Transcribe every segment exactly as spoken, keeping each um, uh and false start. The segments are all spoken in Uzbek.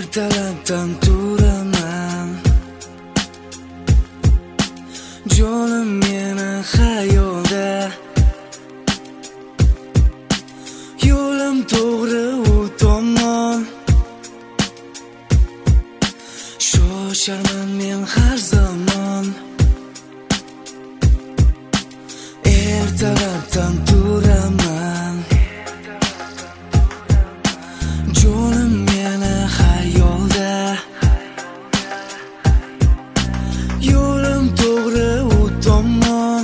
ertalabdan turaman, jonim meni xayolda, yo'lim to'g'ri u tomon. Shosharman men har zamon, ertalabdan turaman, jonim meni xayolda, yo'lim to'g'ri u tomon.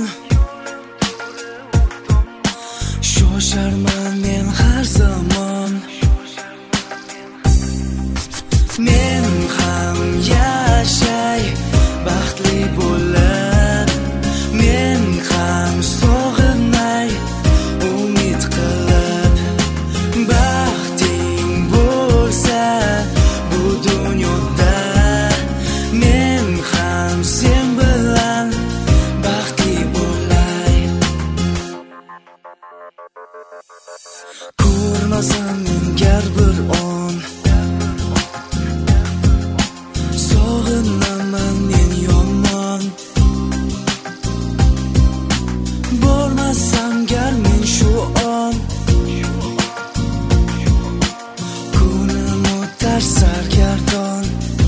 Shosharman men har zamon, men ham yashay baxtli bo'lib, men ham sog'inmay umid qilib. Baxting bo'lsa bu dunyoda, men ham sen bilan baxtli bo'lay. Ko'rmasam men gar bir on, sog'inaman men yomon. Bormasam gar men shu on, kunim o'tar sargardon.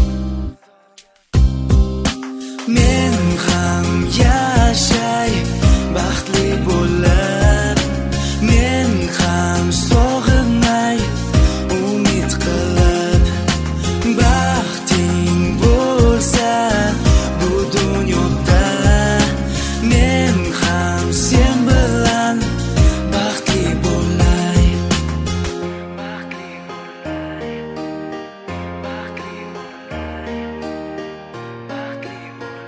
Men ham yashay baxtli bo'lib, men ham sog'inmay umid qilib. Baxting bo'lsa bu dunyoda, men ham sen bilan baxtli bo'lay. Baxtli bo'lay, baxtli bo'lay, baxtli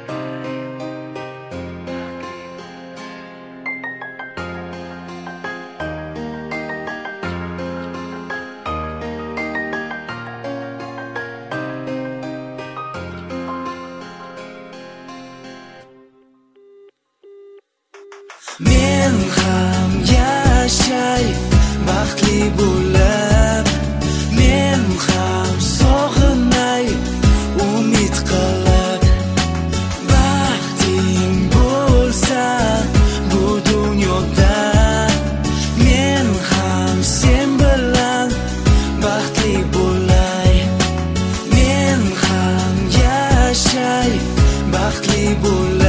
Men ham yashay baxtli bo'lib, men ham sog'inmay umid qilib. Baxting bo'lsa bu dunyoda, men ham sen bilan baxtli bo'lay. Men ham yashay baxtli bo'lib,